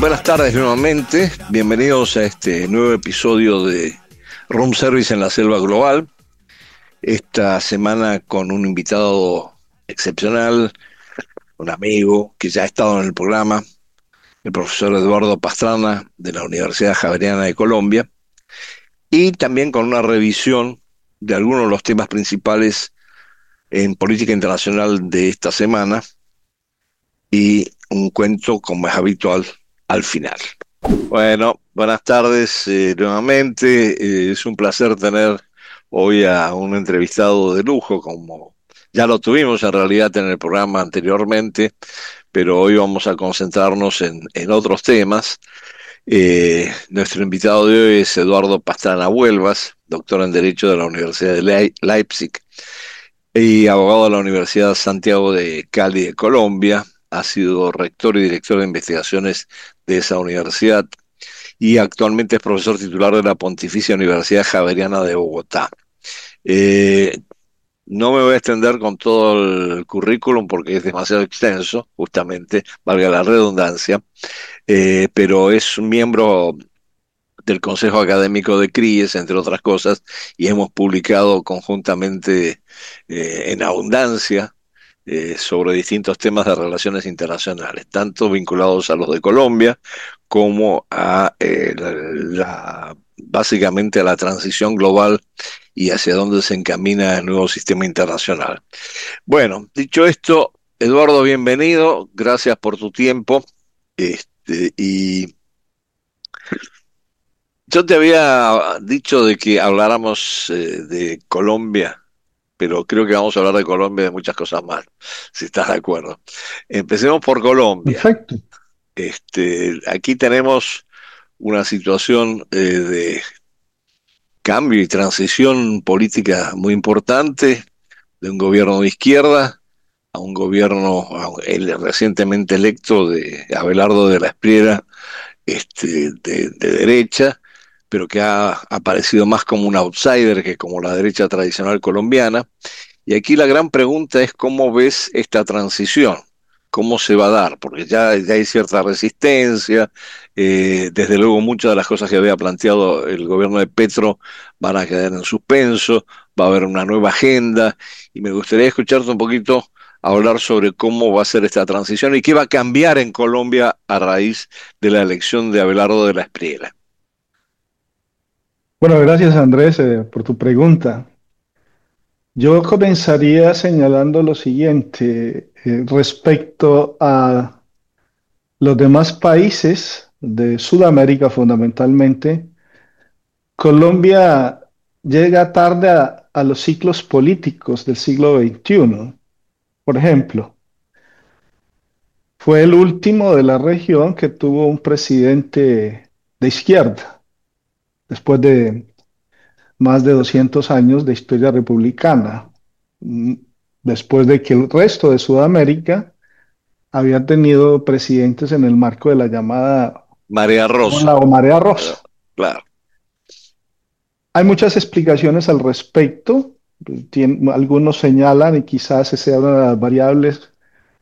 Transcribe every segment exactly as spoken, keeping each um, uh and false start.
Buenas tardes nuevamente, bienvenidos a este nuevo episodio de Room Service en la Selva Global. Esta semana con un invitado excepcional, un amigo que ya ha estado en el programa, el profesor Eduardo Pastrana de la Universidad Javeriana de Colombia, y también con una revisión de algunos de los temas principales en política internacional de esta semana y un cuento, como es habitual, al final. Bueno, buenas tardes eh, nuevamente. Eh, es un placer tener hoy a un entrevistado de lujo, como ya lo tuvimos en realidad en el programa anteriormente, pero hoy vamos a concentrarnos en, en otros temas. Eh, nuestro invitado de hoy es Eduardo Pastrana Huelvas, doctor en Derecho de la Universidad de Le- Leipzig y abogado de la Universidad Santiago de Cali de Colombia. Ha sido rector y director de investigaciones de esa universidad y actualmente es profesor titular de la Pontificia Universidad Javeriana de Bogotá. Eh, no me voy a extender con todo el currículum porque es demasiado extenso, justamente, valga la redundancia, eh, pero es un miembro del Consejo Académico de CRIES, entre otras cosas, y hemos publicado conjuntamente eh, en abundancia eh, sobre distintos temas de relaciones internacionales, tanto vinculados a los de Colombia como a eh, la, la- básicamente a la transición global y hacia dónde se encamina el nuevo sistema internacional. Bueno, dicho esto, Eduardo, bienvenido, gracias por tu tiempo. Este, y yo te había dicho de que habláramos eh, de Colombia, pero creo que vamos a hablar de Colombia y de muchas cosas más, si estás de acuerdo. Empecemos por Colombia. Perfecto. Este, aquí tenemos una situación eh, de cambio y transición política muy importante, de un gobierno de izquierda a un gobierno a el recientemente electo de Abelardo de la Espriella, este, de, de derecha, pero que ha aparecido más como un outsider que como la derecha tradicional colombiana. Y aquí la gran pregunta es cómo ves esta transición, cómo se va a dar, porque ya, ya hay cierta resistencia, eh, desde luego muchas de las cosas que había planteado el gobierno de Petro van a quedar en suspenso, va a haber una nueva agenda, y me gustaría escucharte un poquito hablar sobre cómo va a ser esta transición y qué va a cambiar en Colombia a raíz de la elección de Abelardo de la Espriella. Bueno, gracias Andrés eh, por tu pregunta. Yo comenzaría señalando lo siguiente eh, respecto a los demás países de Sudamérica fundamentalmente. Colombia llega tarde a, a los ciclos políticos del siglo veintiuno. Por ejemplo, fue el último de la región que tuvo un presidente de izquierda, después de más de doscientos años de historia republicana, mm, después de que el resto de Sudamérica había tenido presidentes en el marco de la llamada María ola Rosa, o marea eh, rosa. claro. Hay muchas explicaciones al respecto. Tien- algunos señalan, y quizás esa sea una de las variables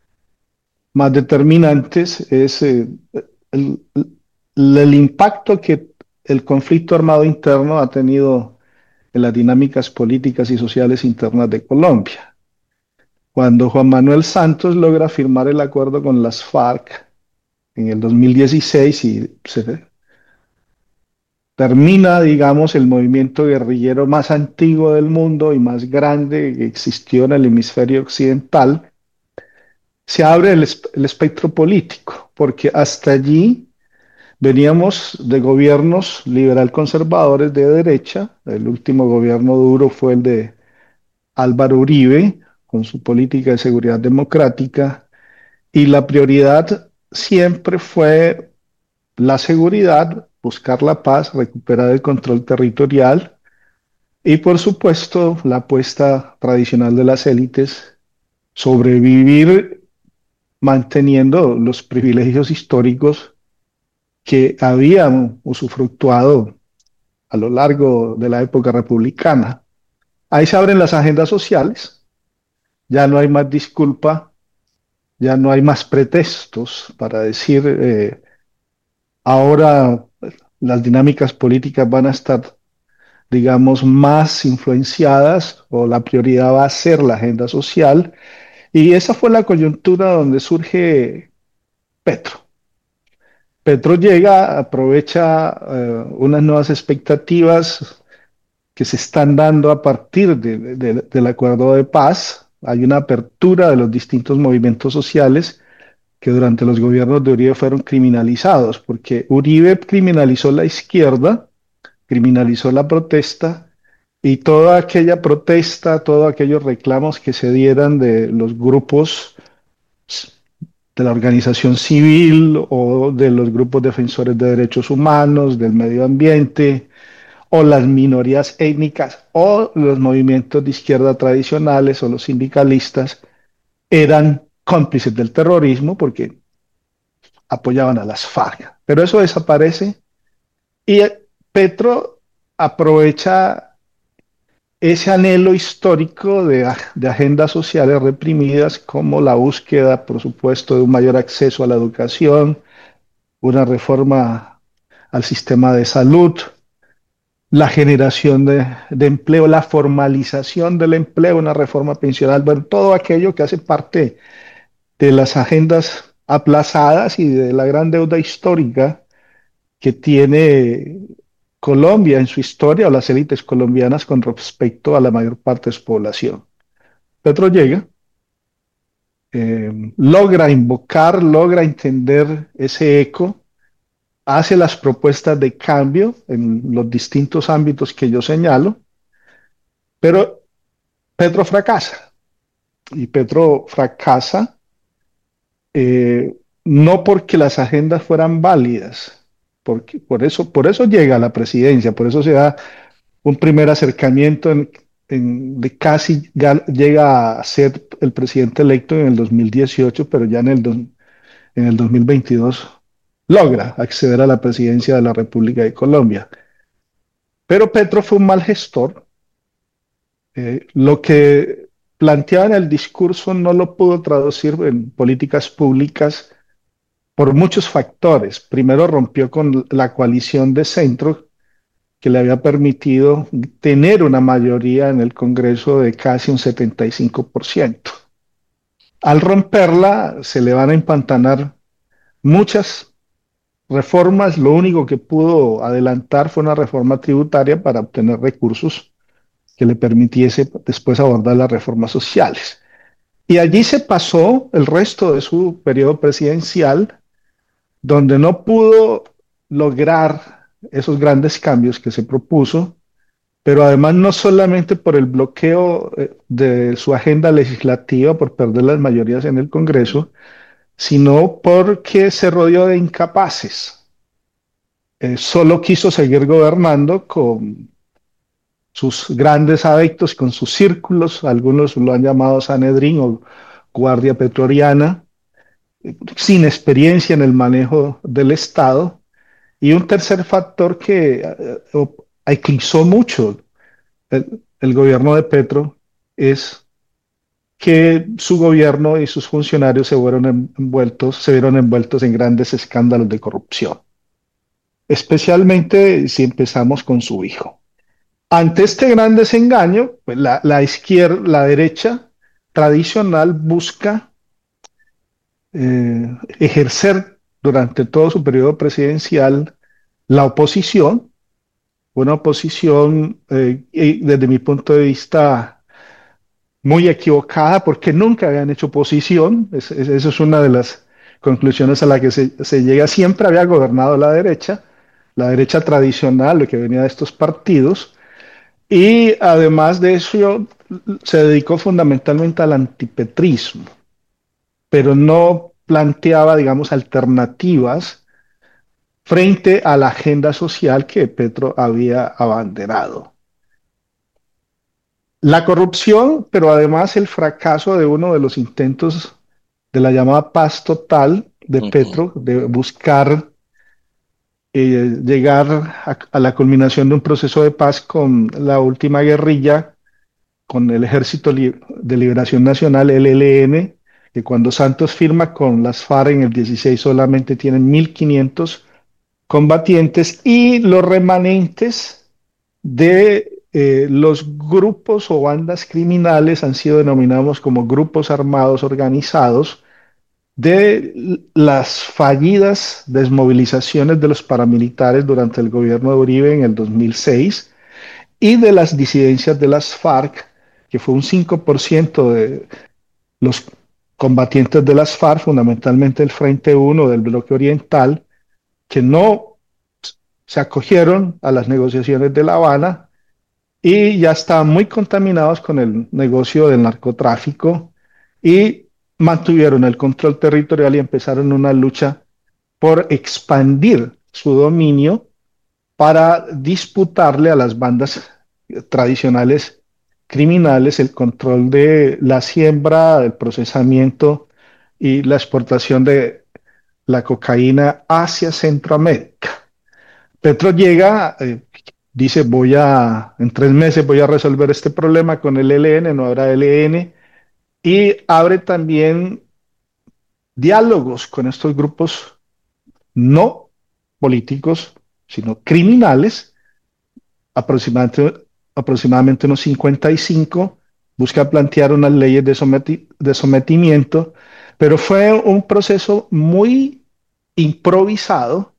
más determinantes, es eh, el, el- el impacto que el conflicto armado interno ha tenido en las dinámicas políticas y sociales internas de Colombia. Cuando Juan Manuel Santos logra firmar el acuerdo con las FARC en el dos mil dieciséis y se termina, digamos, el movimiento guerrillero más antiguo del mundo y más grande que existió en el hemisferio occidental, se abre el, esp- el espectro político, porque hasta allí veníamos de gobiernos liberal conservadores de derecha. El último gobierno duro fue el de Álvaro Uribe, con su política de seguridad democrática, y la prioridad siempre fue la seguridad, buscar la paz, recuperar el control territorial y, por supuesto, la apuesta tradicional de las élites, sobrevivir manteniendo los privilegios históricos que habían usufructuado a lo largo de la época republicana. Ahí se abren las agendas sociales, ya no hay más disculpa, ya no hay más pretextos para decir eh, Ahora pues, las dinámicas políticas van a estar, digamos, más influenciadas o la prioridad va a ser la agenda social. Y esa fue la coyuntura donde surge Petro. Petro llega, aprovecha eh, unas nuevas expectativas que se están dando a partir de- de- del acuerdo de paz. Hay una apertura de los distintos movimientos sociales que durante los gobiernos de Uribe fueron criminalizados, porque Uribe criminalizó la izquierda, criminalizó la protesta y toda aquella protesta, todos aquellos reclamos que se dieran de los grupos de la organización civil o de los grupos defensores de derechos humanos, del medio ambiente, o las minorías étnicas o los movimientos de izquierda tradicionales o los sindicalistas eran cómplices del terrorismo porque apoyaban a las FARC. Pero eso desaparece y Petro aprovecha ese anhelo histórico de, de agendas sociales reprimidas como la búsqueda, por supuesto, de un mayor acceso a la educación, una reforma al sistema de salud, la generación de, de empleo, la formalización del empleo, una reforma pensional, bueno, todo aquello que hace parte de las agendas aplazadas y de la gran deuda histórica que tiene Colombia en su historia o las élites colombianas con respecto a la mayor parte de su población. Petro llega, eh, logra invocar, logra entender ese eco, hace las propuestas de cambio en los distintos ámbitos que yo señalo, pero Petro fracasa. Y Petro fracasa eh, no porque las agendas fueran válidas, porque por eso, por eso llega a la presidencia, por eso se da un primer acercamiento en, en, de casi ya llega a ser el presidente electo en el dos mil dieciocho, pero ya en el, dos, en el dos mil veintidós logra acceder a la presidencia de la República de Colombia. Pero Petro fue un mal gestor. Eh, lo que planteaba en el discurso no lo pudo traducir en políticas públicas por muchos factores. Primero rompió con la coalición de centro que le había permitido tener una mayoría en el Congreso de casi un setenta y cinco por ciento. Al romperla se le van a empantanar muchas reformas. Lo único que pudo adelantar fue una reforma tributaria para obtener recursos que le permitiese después abordar las reformas sociales. Y allí se pasó el resto de su periodo presidencial, donde no pudo lograr esos grandes cambios que se propuso, pero además no solamente por el bloqueo eh, de su agenda legislativa, por perder las mayorías en el Congreso, sino porque se rodeó de incapaces. Eh, solo quiso seguir gobernando con sus grandes adeptos, con sus círculos, algunos lo han llamado Sanedrín o Guardia Pretoriana, sin experiencia en el manejo del Estado. Y un tercer factor que eh, eclipsó mucho el, el gobierno de Petro es que su gobierno y sus funcionarios se fueron envueltos, se vieron envueltos en grandes escándalos de corrupción, especialmente si empezamos con su hijo. Ante este gran desengaño, pues la, la izquierda, la derecha tradicional busca eh, ejercer durante todo su periodo presidencial la oposición, una oposición eh, y desde mi punto de vista muy equivocada porque nunca habían hecho oposición. Es, es, eso es una de las conclusiones a la que se, se llega. Siempre había gobernado la derecha, la derecha tradicional, lo que venía de estos partidos. Y además de eso, se dedicó fundamentalmente al antipetrismo, pero no planteaba, digamos, alternativas frente a la agenda social que Petro había abanderado. La corrupción, pero además el fracaso de uno de los intentos de la llamada paz total de Ujú. Petro, de buscar eh, llegar a, a la culminación de un proceso de paz con la última guerrilla, con el Ejército de Liberación Nacional, el E L N, que cuando Santos firma con las FARC en el dieciséis solamente tienen mil quinientos combatientes y los remanentes de eh, los grupos o bandas criminales han sido denominados como grupos armados organizados de las fallidas desmovilizaciones de los paramilitares durante el gobierno de Uribe en el dos mil seis y de las disidencias de las FARC, que fue un cinco por ciento de los combatientes de las FARC, fundamentalmente el Frente uno del bloque oriental, que no se acogieron a las negociaciones de La Habana y ya estaban muy contaminados con el negocio del narcotráfico y mantuvieron el control territorial y empezaron una lucha por expandir su dominio para disputarle a las bandas tradicionales criminales el control de la siembra, el procesamiento y la exportación de la cocaína hacia Centroamérica. Petro llega, eh, dice, voy a, en tres meses voy a resolver este problema con el E L N, no habrá E L N, y abre también diálogos con estos grupos no políticos, sino criminales, aproximadamente, aproximadamente unos cincuenta y cinco, busca plantear unas leyes de, someti de sometimiento, pero fue un proceso muy improvisado.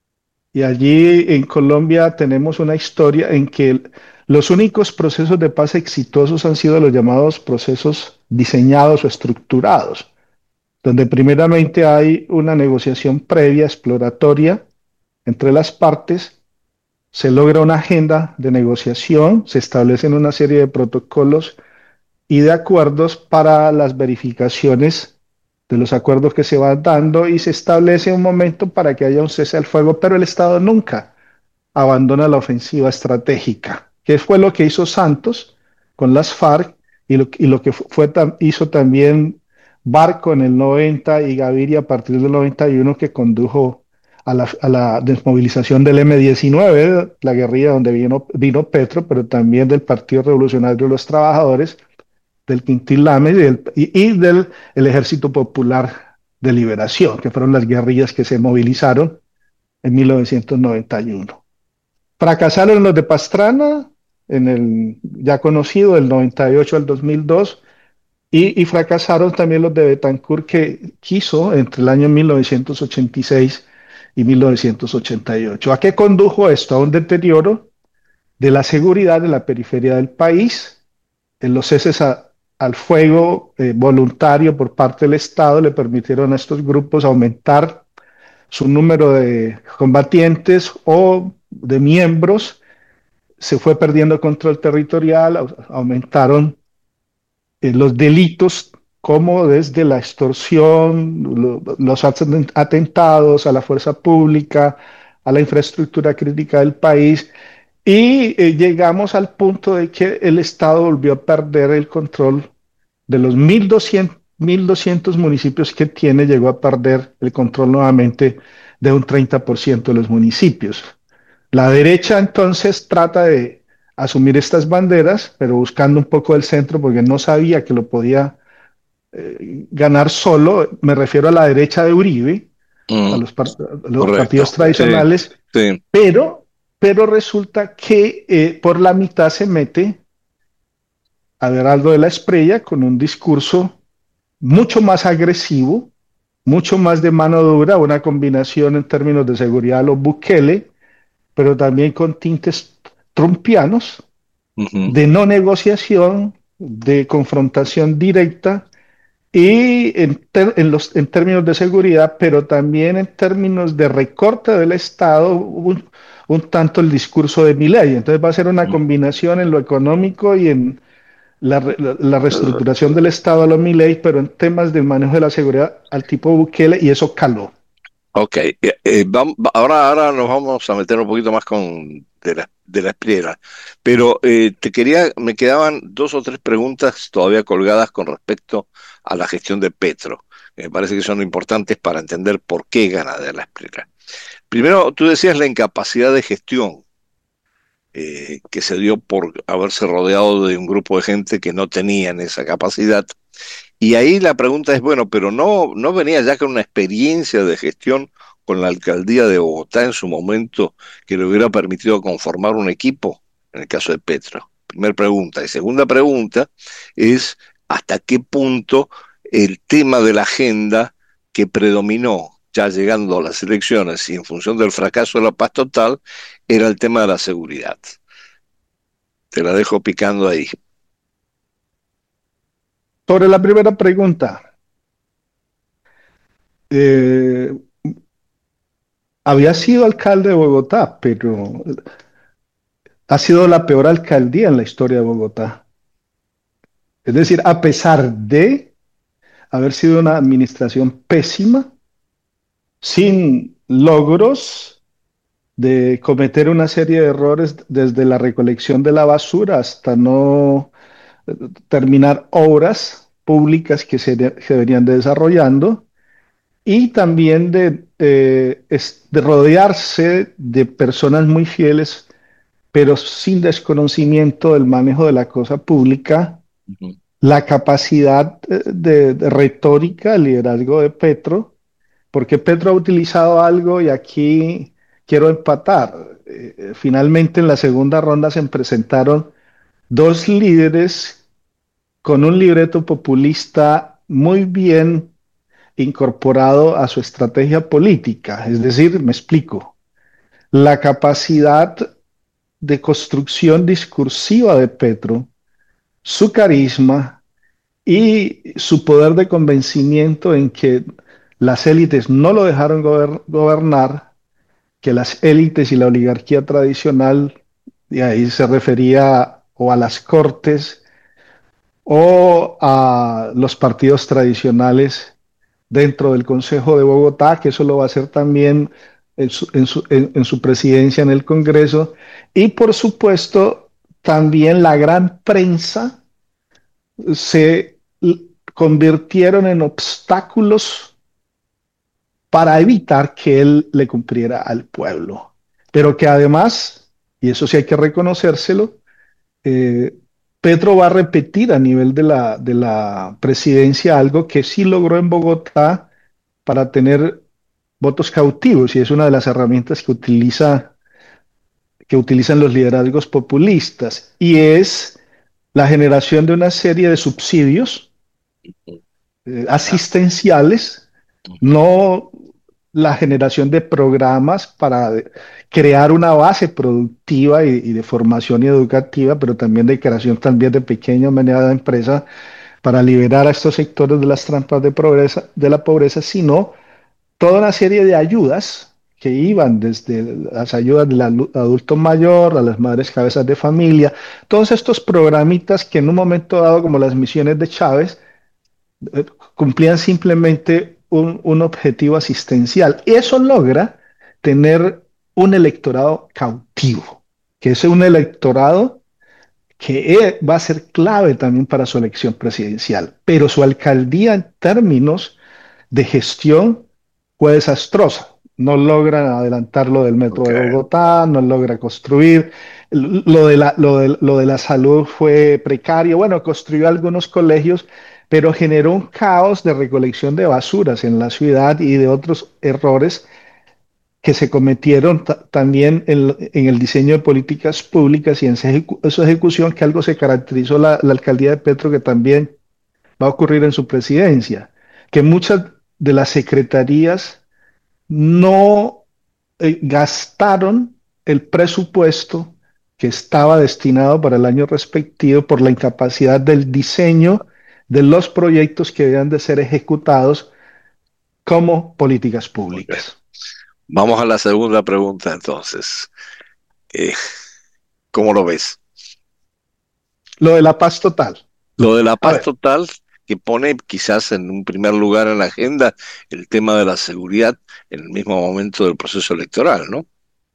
Y allí en Colombia tenemos una historia en que los únicos procesos de paz exitosos han sido los llamados procesos diseñados o estructurados, donde primeramente hay una negociación previa, exploratoria, entre las partes, se logra una agenda de negociación, se establecen una serie de protocolos y de acuerdos para las verificaciones de los acuerdos que se van dando y se establece un momento para que haya un cese al fuego, pero el Estado nunca abandona la ofensiva estratégica, que fue lo que hizo Santos con las FARC y lo, y lo que fue, hizo también Barco en el noventa y Gaviria a partir del noventa y uno, que condujo a la, a la desmovilización del M diecinueve, la guerrilla donde vino, vino Petro, pero también del Partido Revolucionario de los Trabajadores, del Quintil Lames y del, y, y del el Ejército Popular de Liberación, que fueron las guerrillas que se movilizaron en mil novecientos noventa y uno. Fracasaron los de Pastrana, en el ya conocido, del noventa y ocho al dos mil dos, y, y fracasaron también los de Betancourt, que quiso entre el año mil novecientos ochenta y seis y mil novecientos ochenta y ocho. ¿A qué condujo esto? A un deterioro de la seguridad en la periferia del país, en los ceses a, al fuego eh, voluntario por parte del Estado le permitieron a estos grupos aumentar su número de combatientes o de miembros, se fue perdiendo control territorial, aumentaron eh, los delitos como desde la extorsión, lo, los atentados a la fuerza pública, a la infraestructura crítica del país, y eh, llegamos al punto de que el Estado volvió a perder el control de los mil doscientos, mil doscientos municipios que tiene, llegó a perder el control nuevamente de un treinta por ciento de los municipios. La derecha entonces trata de asumir estas banderas, pero buscando un poco el centro porque no sabía que lo podía eh, ganar solo. Me refiero a la derecha de Uribe, a Mm, los, part a los partidos correcto. Sí, tradicionales, sí. pero, pero resulta que eh, por la mitad se mete Abelardo de la Espriella con un discurso mucho más agresivo, mucho más de mano dura, una combinación en términos de seguridad a los Bukele, pero también con tintes trumpianos, Ujú. de no negociación, de confrontación directa y en, ter en, los, en términos de seguridad, pero también en términos de recorte del Estado, un, un tanto el discurso de Milei. Entonces va a ser una combinación en lo económico y en la, la, la reestructuración del Estado a lo Milei, pero en temas de manejo de la seguridad al tipo Bukele, y eso caló. Ok, eh, eh, vam- va- ahora, ahora nos vamos a meter un poquito más con de la, de la Espriella, pero eh, te quería, me quedaban dos o tres preguntas todavía colgadas con respecto a la gestión de Petro. Me parece que son importantes para entender por qué gana de la Espriella. Primero, tú decías la incapacidad de gestión eh, que se dio por haberse rodeado de un grupo de gente que no tenían esa capacidad. Y ahí la pregunta es, bueno, pero no, no venía ya con una experiencia de gestión con la alcaldía de Bogotá en su momento que le hubiera permitido conformar un equipo, en el caso de Petro? Primera pregunta. Y segunda pregunta es, ¿hasta qué punto el tema de la agenda que predominó ya llegando a las elecciones y en función del fracaso de la paz total era el tema de la seguridad? Te la dejo picando ahí. Sobre la primera pregunta, eh, había sido alcalde de Bogotá, pero ha sido la peor alcaldía en la historia de Bogotá. Es decir, a pesar de haber sido una administración pésima, sin logros, de cometer una serie de errores desde la recolección de la basura hasta no eh, terminar obras públicas que se, de- se venían desarrollando, y también de, eh, es- de rodearse de personas muy fieles, pero sin desconocimiento del manejo de la cosa pública, Ujú, la capacidad eh, de, de retórica, el liderazgo de Petro, porque Petro ha utilizado algo y aquí quiero empatar. Eh, eh, finalmente en la segunda ronda se presentaron dos líderes con un libreto populista muy bien incorporado a su estrategia política. Es decir, me explico, la capacidad de construcción discursiva de Petro, su carisma y su poder de convencimiento en que las élites no lo dejaron gober- gobernar, que las élites y la oligarquía tradicional, y ahí se refería o a las cortes o a los partidos tradicionales dentro del Consejo de Bogotá, que eso lo va a hacer también en su, en su, en, en su presidencia en el Congreso, y por supuesto también la gran prensa se convirtieron en obstáculos para evitar que él le cumpliera al pueblo. Pero que además, y eso sí hay que reconocérselo, eh, Petro va a repetir a nivel de la, de la presidencia algo que sí logró en Bogotá para tener votos cautivos, y es una de las herramientas que utiliza, que utilizan los liderazgos populistas, y es la generación de una serie de subsidios ujú. eh, Ah, asistenciales, ujú. no la generación de programas para crear una base productiva y, y de formación y educativa, pero también de creación también de pequeña y mediana empresa para liberar a estos sectores de las trampas de pobreza, de la pobreza, sino toda una serie de ayudas que iban desde las ayudas del adulto mayor a las madres cabezas de familia, todos estos programitas que en un momento dado, como las misiones de Chávez, eh, cumplían simplemente un, un objetivo asistencial. Y eso logra tener un electorado cautivo, que es un electorado que eh, va a ser clave también para su elección presidencial. Pero su alcaldía en términos de gestión fue desastrosa. No logran adelantar lo del metro Ok, de Bogotá, no logra construir. Lo de la, lo de, lo de la salud fue precario. Bueno, construyó algunos colegios, pero generó un caos de recolección de basuras en la ciudad y de otros errores que se cometieron ta- también en, en el diseño de políticas públicas y en su, ejecu- su ejecución, que algo se caracterizó la, la alcaldía de Petro, que también va a ocurrir en su presidencia, que muchas de las secretarías no eh, gastaron el presupuesto que estaba destinado para el año respectivo por la incapacidad del diseño de los proyectos que debían de ser ejecutados como políticas muy bien. públicas. Vamos a la segunda pregunta entonces. Eh, ¿Cómo lo ves? Lo de la paz total. Lo de la A paz ver, total, que pone quizás en un primer lugar en la agenda el tema de la seguridad en el mismo momento del proceso electoral, ¿no?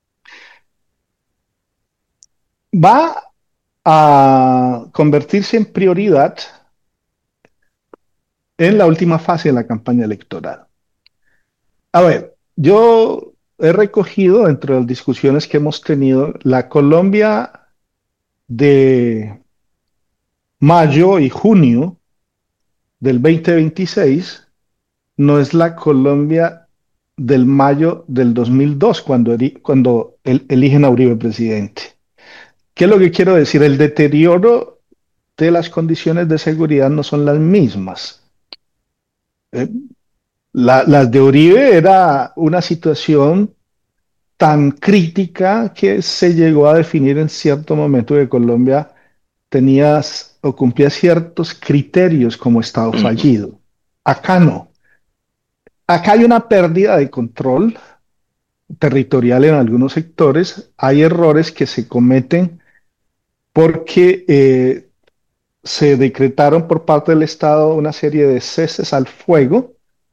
va a convertirse en prioridad en la última fase de la campaña electoral. A ver, yo he recogido dentro de las discusiones que hemos tenido la Colombia de mayo y junio del dos mil veintiséis, no es la Colombia del mayo del dos mil dos, cuando, eri- cuando el- eligen a Uribe presidente. ¿Qué es lo que quiero decir? El deterioro de las condiciones de seguridad no son las mismas. Eh, la- las de Uribe era una situación tan crítica que se llegó a definir en cierto momento que Colombia tenía o cumplía ciertos criterios como Estado Ujú, fallido. Acá no. Acá hay una pérdida de control territorial en algunos sectores. Hay errores que se cometen porque eh, se decretaron por parte del Estado una serie de ceses al fuego,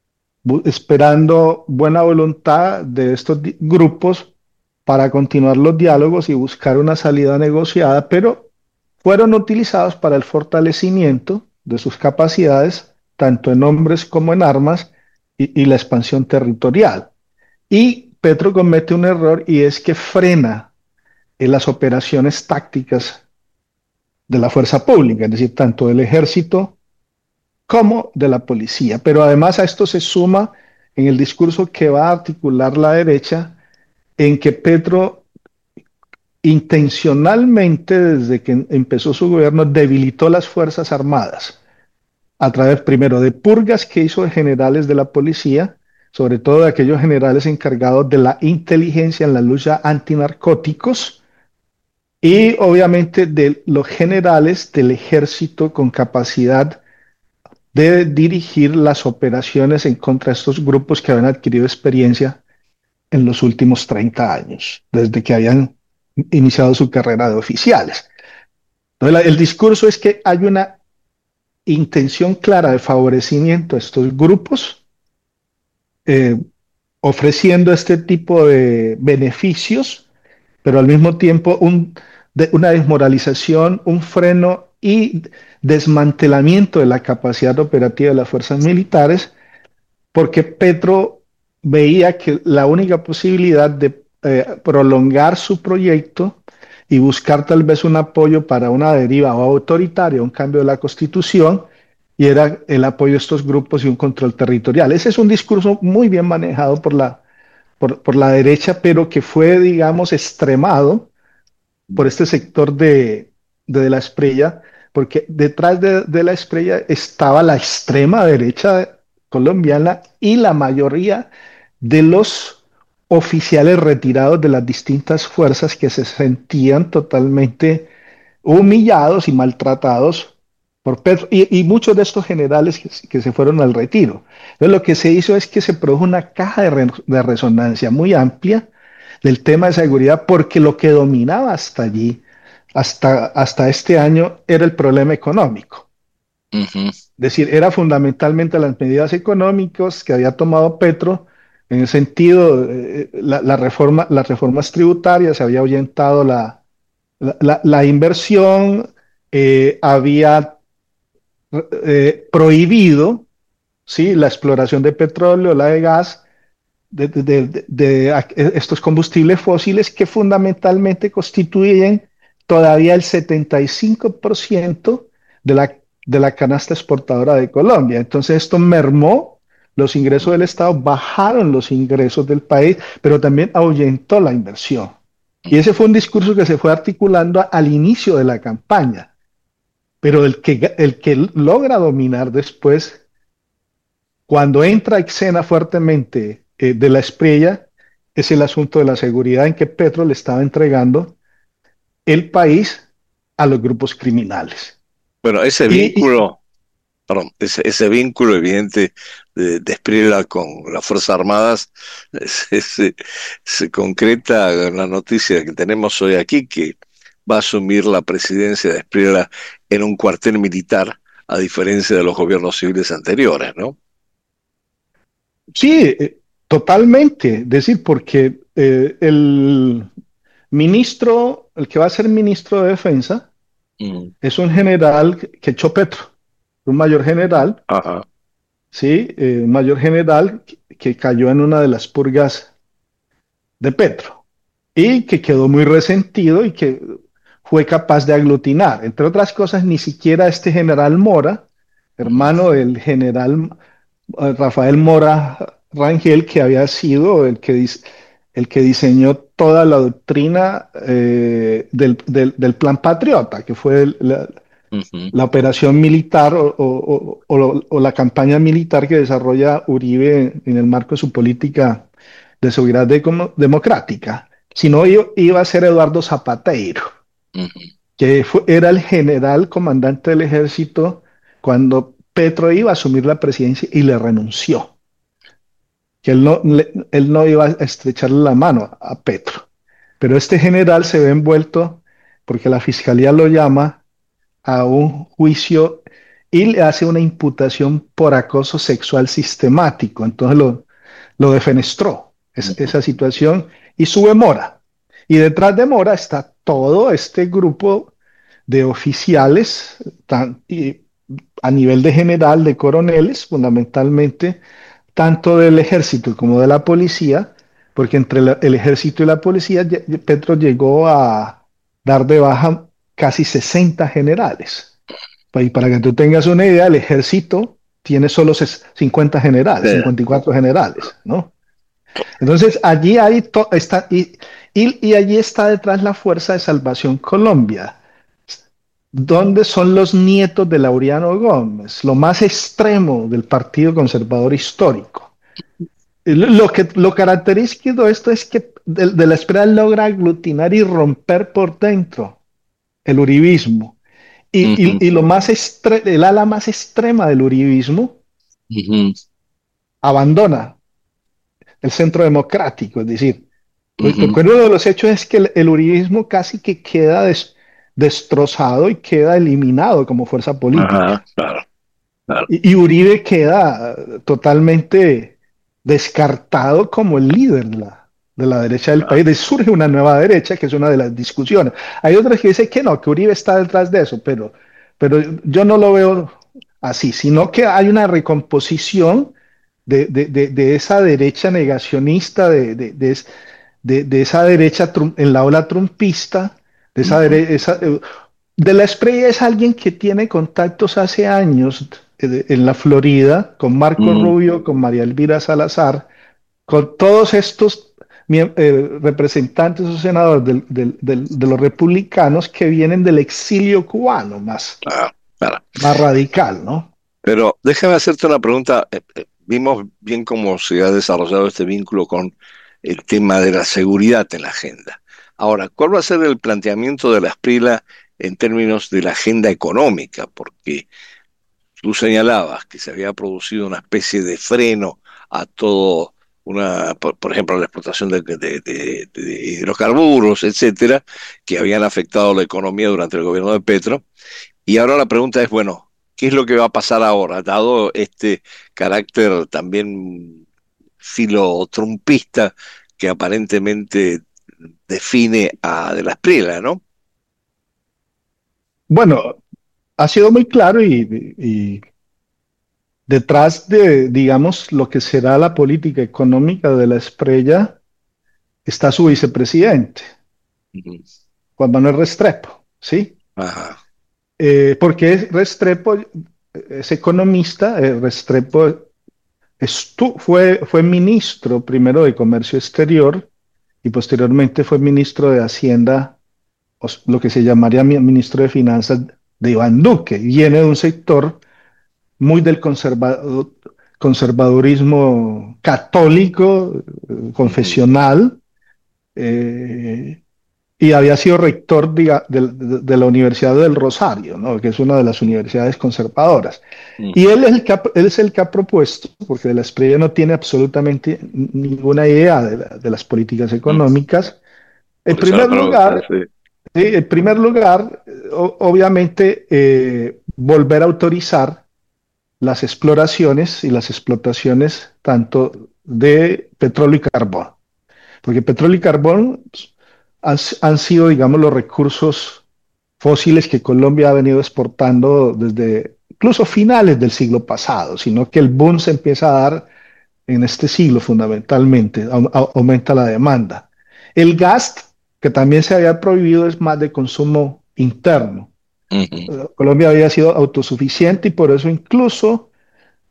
esperando buena voluntad de estos grupos para continuar los diálogos y buscar una salida negociada, pero fueron utilizados para el fortalecimiento de sus capacidades, tanto en hombres como en armas, y, y la expansión territorial. Y Petro comete un error y es que frena en las operaciones tácticas de la fuerza pública, es decir, tanto del ejército como de la policía. Pero además a esto se suma en el discurso que va a articular la derecha, en que Petro intencionalmente, desde que empezó su gobierno, debilitó las Fuerzas Armadas a través primero de purgas que hizo de generales de la policía, sobre todo de aquellos generales encargados de la inteligencia en la lucha antinarcóticos, y obviamente de los generales del ejército con capacidad de dirigir las operaciones en contra de estos grupos que habían adquirido experiencia en los últimos treinta años, desde que habían iniciado su carrera de oficiales. Entonces, el discurso es que hay una intención clara de favorecimiento a estos grupos, eh, ofreciendo este tipo de beneficios, pero al mismo tiempo un, de, una desmoralización, un freno y desmantelamiento de la capacidad operativa de las fuerzas militares, porque Petro veía que la única posibilidad de eh, prolongar su proyecto y buscar tal vez un apoyo para una deriva o autoritaria, un cambio de la constitución, y era el apoyo de estos grupos y un control territorial. Ese es un discurso muy bien manejado por la, por, por la derecha, pero que fue, digamos, extremado por este sector de, de, de la Espriella, porque detrás de, de la Espriella estaba la extrema derecha colombiana y la mayoría de los oficiales retirados de las distintas fuerzas que se sentían totalmente humillados y maltratados por Petro, y, y muchos de estos generales que, que, se fueron al retiro. Entonces, lo que se hizo es que se produjo una caja de, re, de resonancia muy amplia del tema de seguridad, porque lo que dominaba hasta allí, hasta, hasta este año, era el problema económico. ujú. Es decir, era fundamentalmente las medidas económicas que había tomado Petro, en el sentido, eh, la, la, reforma, las reformas tributarias, se había ahuyentado la, la, la, la inversión, eh, había eh, prohibido, ¿sí?, la exploración de petróleo, la de gas, de, de, de, de, estos combustibles fósiles que fundamentalmente constituyen todavía el setenta y cinco por ciento de la, de la canasta exportadora de Colombia. Entonces esto mermó los ingresos del Estado, bajaron los ingresos del país, pero también ahuyentó la inversión. Y ese fue un discurso que se fue articulando al inicio de la campaña, pero el que, el que logra dominar después, cuando entra escena fuertemente eh, de la Espriella, es el asunto de la seguridad, en que Petro le estaba entregando el país a los grupos criminales. Bueno, ese Y, y vínculo, perdón, ese, ese vínculo evidente de, de Espriella con las Fuerzas Armadas se, se- se concreta en la noticia que tenemos hoy aquí, que va a asumir la presidencia de Espriella en un cuartel militar, a diferencia de los gobiernos civiles anteriores, ¿no? sí, eh, totalmente, es decir, porque eh, el ministro, el que va a ser ministro de Defensa, Mm, es un general que echó Petro, un mayor general, ajá. ¿sí? Eh, un mayor general que, que cayó en una de las purgas de Petro y que quedó muy resentido y que fue capaz de aglutinar. Entre otras cosas, ni siquiera este general Mora, Mm, hermano del general eh, Rafael Mora Rangel, que había sido el que, dis- el que diseñó toda la doctrina eh, del, del- del Plan Patriota, que fue el- la, ujú, la operación militar o, o- o- o- o la campaña militar que desarrolla Uribe en el marco de su política de seguridad de- como- democrática, sino iba, iba a ser Eduardo Zapatero, ujú, que fue- era el general comandante del ejército cuando Petro iba a asumir la presidencia y le renunció, que él no, le- él no iba a estrecharle la mano a Petro. Pero este general se ve envuelto porque la fiscalía lo llama a un juicio y le hace una imputación por acoso sexual sistemático. Entonces lo, lo defenestró es- ujú, esa situación y sube Mora. Y detrás de Mora está todo este grupo de oficiales tan- y a nivel de general, de coroneles, fundamentalmente, tanto del ejército como de la policía, porque entre la- el ejército y la policía, ye- Petro llegó a dar de baja casi sesenta generales. Y para que tú tengas una idea, el ejército tiene solo ses- cincuenta generales, sí, cincuenta y cuatro generales, ¿no? Entonces, allí hay to- está, y, y, y allí está detrás la Fuerza de Salvación Colombia. ¿Dónde son los nietos de Laureano Gómez? Lo más extremo del Partido Conservador Histórico. Lo que lo característico de esto es que de, de la esprella logra aglutinar y romper por dentro el uribismo. Y, y, ujú, y lo más estre- el ala más extrema del uribismo ujú, abandona el centro democrático, es decir, pues, ujú, porque uno de los hechos es que el, el uribismo casi que queda des- destrozado y queda eliminado como fuerza política. ajá, claro, claro, Y, y Uribe queda eh, totalmente descartado como el líder de la, de la derecha del claro, país. De surge una nueva derecha, que es una de las discusiones. Hay otras que dicen que no, que Uribe está detrás de eso, pero, pero yo no lo veo así, sino que hay una recomposición de, de, de, de esa derecha negacionista, de, de, de, de, de esa derecha trum- en la ola trumpista, de esa, ujú, dere- esa, eh, de la Espriella es alguien que tiene contactos hace años eh, en la Florida con Marco ujú, Rubio, con María Elvira Salazar, con todos estos mie- eh, representantes o senadores del- del- del- de los republicanos que vienen del exilio cubano más, claro, claro. más radical, ¿no? Pero déjame hacerte una pregunta. Eh, eh, Vimos bien cómo se ha desarrollado este vínculo con el tema de la seguridad en la agenda. Ahora, ¿cuál va a ser el planteamiento de la Esprila en términos de la agenda económica? Porque tú señalabas que se había producido una especie de freno a todo, una, por, por ejemplo, la explotación de, de- de- de hidrocarburos, etcétera, que habían afectado la economía durante el gobierno de Petro. Y ahora la pregunta es, bueno, ¿qué es lo que va a pasar ahora, dado este carácter también filo-trumpista que aparentemente define a De la Espriella, ¿no? Bueno, ha sido muy claro y, y detrás de, digamos, lo que será la política económica de la Espriella está su vicepresidente, Ujú. Juan Manuel Restrepo, ¿sí? Ajá. Eh, porque es- Restrepo es economista, eh, Restrepo estu- fue, fue ministro primero de Comercio Exterior y posteriormente fue ministro de Hacienda, o s- lo que se llamaría mi- ministro de Finanzas de Iván Duque. Viene de un sector muy del conservado- conservadurismo católico, eh, Ujú, confesional, eh, y había sido rector diga- de, de- de la Universidad del Rosario, ¿no? Que es una de las universidades conservadoras. Y ujú. él es el que ha, él es el que ha propuesto, porque de la Espriella no tiene absolutamente ninguna idea de, la- de las políticas Mm. económicas. En Por eso la primer pregunta, lugar, sí. sí, en primer lugar, eh, o- obviamente, eh, volver a autorizar las exploraciones y las explotaciones tanto de petróleo y carbón, porque petróleo y carbón han, han sido, digamos, los recursos fósiles que Colombia ha venido exportando desde incluso finales del siglo pasado, sino que el boom se empieza a dar en este siglo fundamentalmente, au- au- aumenta la demanda. El gas, que también se había prohibido, es más de consumo interno. Ujú, Eh, Colombia había sido autosuficiente y por eso incluso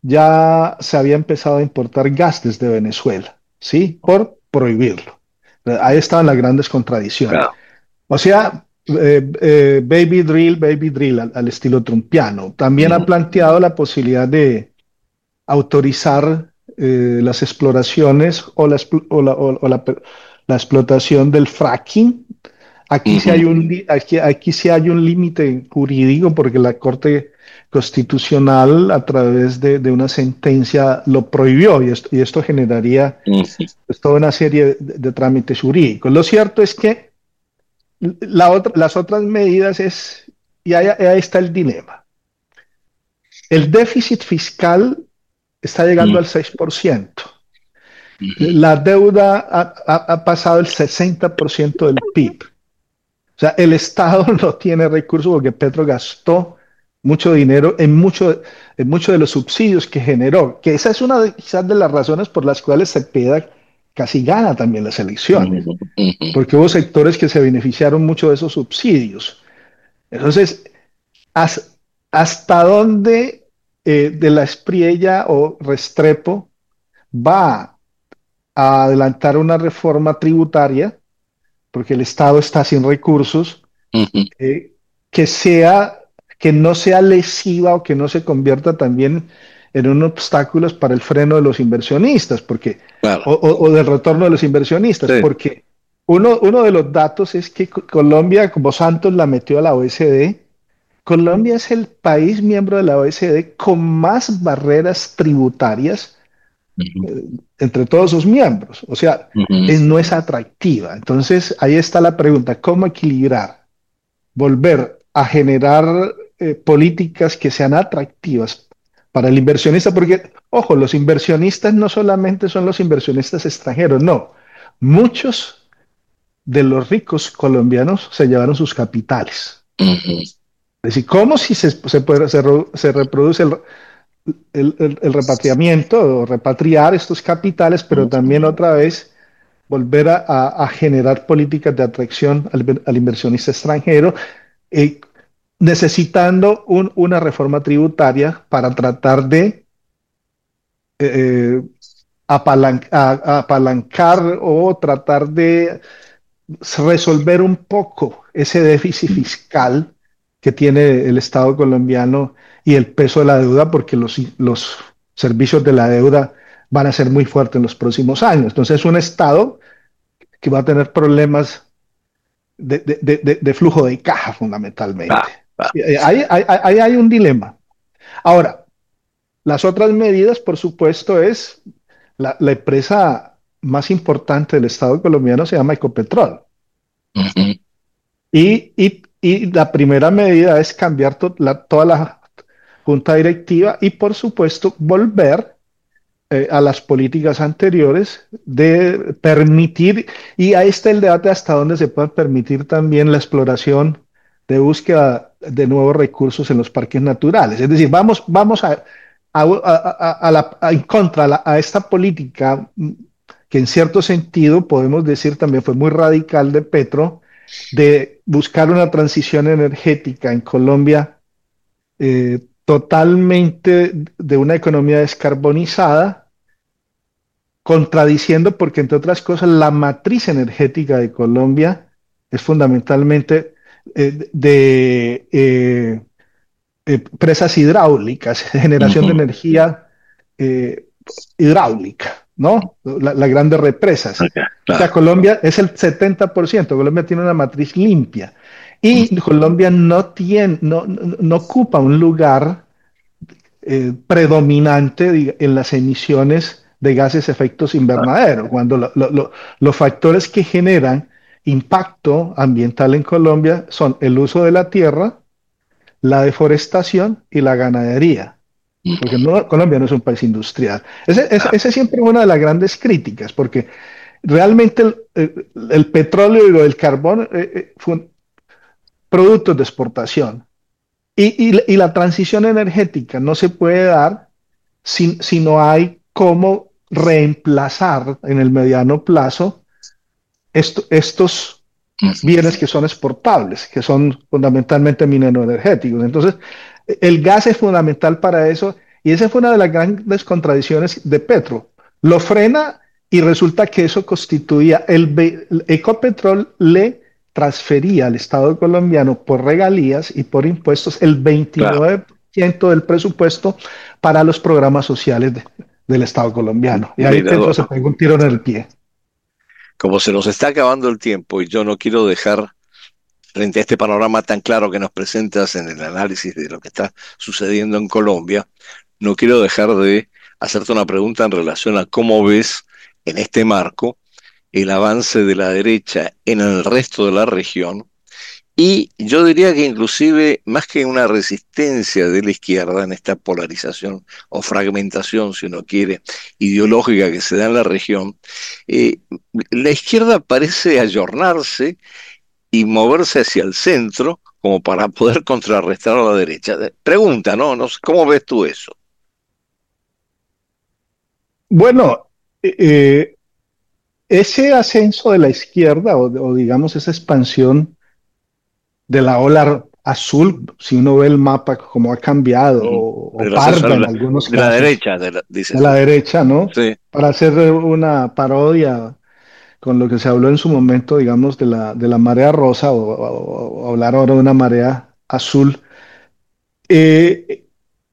ya se había empezado a importar gas desde Venezuela, ¿sí? Por prohibirlo. Ahí estaban las grandes contradicciones. claro. O sea, eh, eh, baby drill, baby drill al, al estilo trumpiano. También ha Ujú, planteado la posibilidad de autorizar eh, las exploraciones o, la, expl- o la- o- o la- la explotación del fracking. Aquí sí ujú, hay un, li- aquí, aquí sí hay un límite jurídico porque la Corte Constitucional a través de, de una sentencia lo prohibió y esto, y esto generaría ujú, pues, toda una serie de, de trámites jurídicos. Lo cierto es que la otra, las otras medidas es, y ahí, ahí está el dilema. El déficit fiscal está llegando al seis por ciento. ujú, La deuda ha, ha- ha pasado el sesenta por ciento del P I B. O sea, el Estado no tiene recursos porque Petro gastó mucho dinero en mucho, en mucho de los subsidios que generó, que esa es una de, quizás de las razones por las cuales Cepeda casi gana también las elecciones, ujú, ujú, porque hubo sectores que se beneficiaron mucho de esos subsidios. Entonces, ¿has- ¿hasta dónde eh, de la Espriella o Restrepo va a adelantar una reforma tributaria, porque el Estado está sin recursos, ujú, eh, que sea, que no sea lesiva o que no se convierta también en un obstáculo para el freno de los inversionistas, porque, claro. o, o- o del retorno de los inversionistas, Sí. porque uno, uno de los datos es que Co- Colombia, como Santos la metió a la O E C D, Colombia es el país miembro de la O E C D con más barreras tributarias Ujú, eh, entre todos sus miembros. O sea, ujú, es- no es atractiva. Entonces, ahí está la pregunta, ¿cómo equilibrar? Volver a generar eh, políticas que sean atractivas para el inversionista, porque, ojo, los inversionistas no solamente son los inversionistas extranjeros, no. Muchos de los ricos colombianos se llevaron sus capitales. ujú, Es decir, ¿cómo si se, se puede, se, re- se reproduce el, el- el- el repatriamiento o repatriar estos capitales, pero ujú. también otra vez volver a, a- a generar políticas de atracción al, al inversionista extranjero, eh, necesitando un- una reforma tributaria para tratar de eh, apalan- a- apalancar o tratar de resolver un poco ese déficit fiscal que tiene el Estado colombiano y el peso de la deuda, porque los, los servicios de la deuda van a ser muy fuertes en los próximos años. Entonces, es un Estado que va a tener problemas de, de- de- de- de flujo de caja fundamentalmente. Ah, ah, Y Ahí, ahí- ahí hay un dilema. Ahora, las otras medidas, por supuesto, es la, la empresa más importante del Estado colombiano se llama Ecopetrol. ujú, Y, y- y la primera medida es cambiar to- la- toda la junta directiva y, por supuesto, volver eh, a las políticas anteriores de permitir, y ahí está el debate hasta dónde se puede permitir también la exploración de búsqueda de nuevos recursos en los parques naturales. Es decir, vamos, vamos a, a, a- a- a la- a- en contra a, la- a esta política mm, que en cierto sentido podemos decir también fue muy radical de Petro, de buscar una transición energética en Colombia eh, totalmente de una economía descarbonizada, contradiciendo porque, entre otras cosas, la matriz energética de Colombia es fundamentalmente eh, de eh, eh, presas hidráulicas, generación de ujú. energía eh, hidráulica, ¿no? La- las grandes represas. Ok, O sea, claro. Colombia es el setenta por ciento. Colombia tiene una matriz limpia y Colombia no tiene, no, no, no ocupa un lugar eh, predominante diga, en las emisiones de gases efectos invernaderos, cuando lo, lo, lo, los factores que generan impacto ambiental en Colombia son el uso de la tierra, la deforestación y la ganadería, porque Ujú, no, Colombia no es un país industrial. Esa ese, claro. ese es siempre una de las grandes críticas, porque realmente el, el, el petróleo y el carbón eh, eh, fue productos de exportación. Y, y, y, la transición energética no se puede dar si, si no hay cómo reemplazar en el mediano plazo esto, estos Ujú, bienes que son exportables, que son fundamentalmente mineroenergéticos. Entonces, el gas es fundamental para eso Y esa fue una de las grandes contradicciones de Petro. Lo frena y resulta que eso constituía, el, el Ecopetrol le transfería al Estado colombiano por regalías y por impuestos el Claro, veintinueve por ciento del presupuesto para los programas sociales de, del Estado colombiano. Y ahí Petro Mirador. se pegó un tiro en el pie. Como se nos está acabando el tiempo y yo no quiero dejar, frente a este panorama tan claro que nos presentas en el análisis de lo que está sucediendo en Colombia, no quiero dejar de hacerte una pregunta en relación a cómo ves en este marco el avance de la derecha en el resto de la región. Y yo diría que inclusive, más que una resistencia de la izquierda en esta polarización o fragmentación, si uno quiere, ideológica que se da en la región, eh, la izquierda parece ayornarse y moverse hacia el centro como para poder contrarrestar a la derecha. Pregunta, ¿no? No sé, ¿cómo ves tú eso? Bueno, eh, ese ascenso de la izquierda o, o digamos esa expansión de la ola azul, si uno ve el mapa como ha cambiado, Ujú. o, o Del ascenso parda de en la, algunos de la casos, derecha, de la- dices de la tú. derecha, ¿no? Sí. Para hacer una parodia con lo que se habló en su momento, digamos, de la, de la marea rosa o, o- o hablar ahora de una marea azul. Eh,